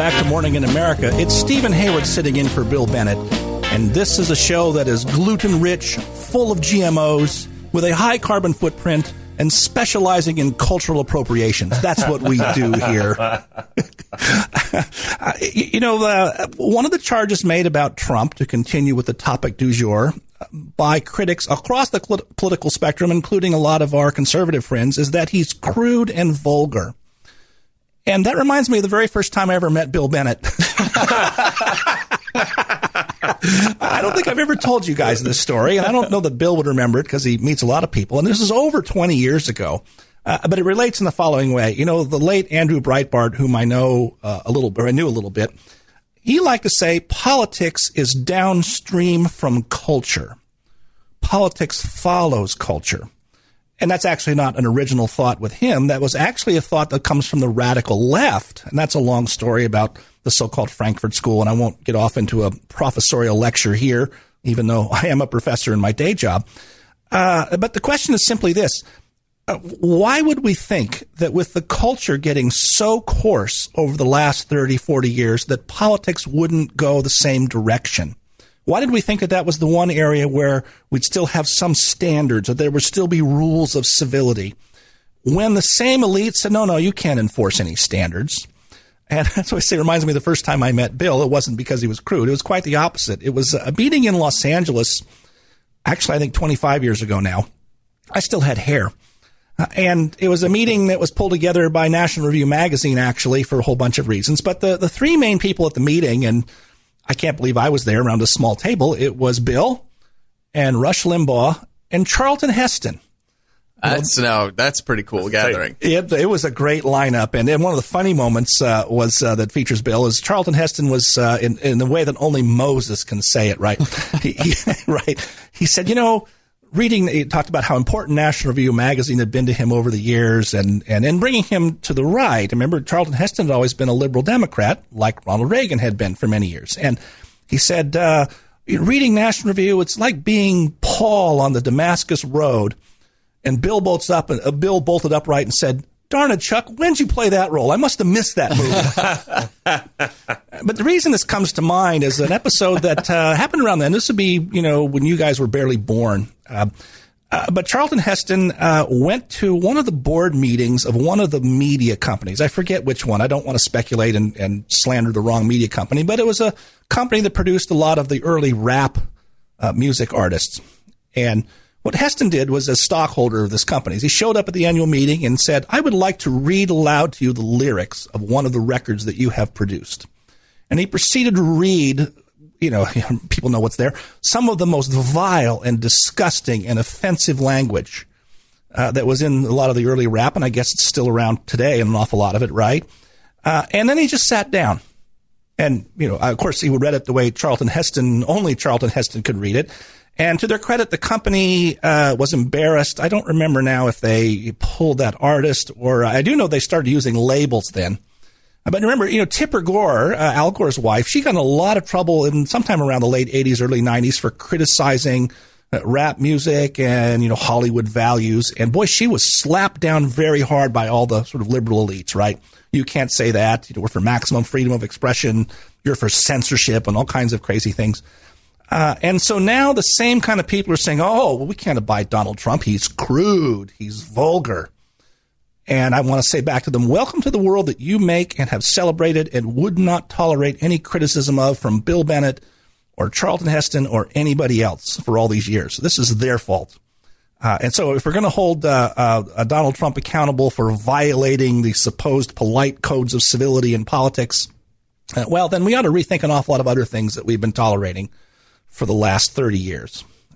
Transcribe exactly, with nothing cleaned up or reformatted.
back to Morning in America. It's Stephen Hayward sitting in for Bill Bennett, and this is a show that is gluten-rich, full of G M Os, with a high carbon footprint, and specializing in cultural appropriations. That's what we do here. You know, uh, one of the charges made about Trump, to continue with the topic du jour, by critics across the cl- political spectrum, including a lot of our conservative friends, is that he's crude and vulgar. And that reminds me of the very first time I ever met Bill Bennett. I don't think I've ever told you guys this story, and I don't know that Bill would remember it because he meets a lot of people. And this is over twenty years ago. Uh, but it relates in the following way. You know, the late Andrew Breitbart, whom I know uh, a little, or I knew a little bit, he liked to say politics is downstream from culture. Politics follows culture. And that's actually not an original thought with him. That was actually a thought that comes from the radical left. And that's a long story about the so-called Frankfurt School. And I won't get off into a professorial lecture here, even though I am a professor in my day job. Uh, but the question is simply this. Uh, why would we think that with the culture getting so coarse over the last thirty, forty years that politics wouldn't go the same direction? Why did we think that that was the one area where we'd still have some standards, or there would still be rules of civility, when the same elite said, no, no, you can't enforce any standards? And that's what I say reminds me of the first time I met Bill. It wasn't because he was crude. It was quite the opposite. It was a meeting in Los Angeles, actually, I think twenty-five years ago now. I still had hair. Uh, and it was a meeting that was pulled together by National Review magazine, actually, for a whole bunch of reasons. But the, the three main people at the meeting, and I can't believe I was there around a small table, it was Bill and Rush Limbaugh and Charlton Heston. That's no, that's pretty cool gathering. It, it was a great lineup, and then one of the funny moments uh, was uh, that features Bill is Charlton Heston was uh, in in the way that only Moses can say it. Right, he, he, right. He said, you know, reading, he talked about how important National Review magazine had been to him over the years, and and and bringing him to the right. Remember, Charlton Heston had always been a liberal Democrat, like Ronald Reagan had been for many years, and he said, uh, reading National Review, it's like being Paul on the Damascus Road. And Bill bolts up, uh, Bill bolted upright and said, darn it, Chuck, when did you play that role? I must have missed that movie. But the reason this comes to mind is an episode that uh, happened around then. This would be, you know, when you guys were barely born. Uh, uh, but Charlton Heston uh, went to one of the board meetings of one of the media companies. I forget which one. I don't want to speculate and, and slander the wrong media company. But it was a company that produced a lot of the early rap uh, music artists. And what Heston did was, as stockholder of this company, he showed up at the annual meeting and said, I would like to read aloud to you the lyrics of one of the records that you have produced. And he proceeded to read, you know, people know what's there, some of the most vile and disgusting and offensive language uh, that was in a lot of the early rap, and I guess it's still around today in an awful lot of it, right? Uh, and then he just sat down. And, you know, of course, he read it the way Charlton Heston, only Charlton Heston could read it. And to their credit, the company uh, was embarrassed. I don't remember now if they pulled that artist, or uh, I do know they started using labels then. But remember, you know, Tipper Gore, uh, Al Gore's wife, she got in a lot of trouble in sometime around the late eighties, early nineties for criticizing uh, rap music and, you know, Hollywood values. And boy, she was slapped down very hard by all the sort of liberal elites, right? You can't say that. You know, we're for maximum freedom of expression. You're for censorship and all kinds of crazy things. Uh, and so now the same kind of people are saying, oh, well, we can't abide Donald Trump. He's crude. He's vulgar. And I want to say back to them, welcome to the world that you make and have celebrated and would not tolerate any criticism of from Bill Bennett or Charlton Heston or anybody else for all these years. This is their fault. Uh, and so if we're going to hold uh, uh, Donald Trump accountable for violating the supposed polite codes of civility in politics, uh, well, then we ought to rethink an awful lot of other things that we've been tolerating for the last thirty years.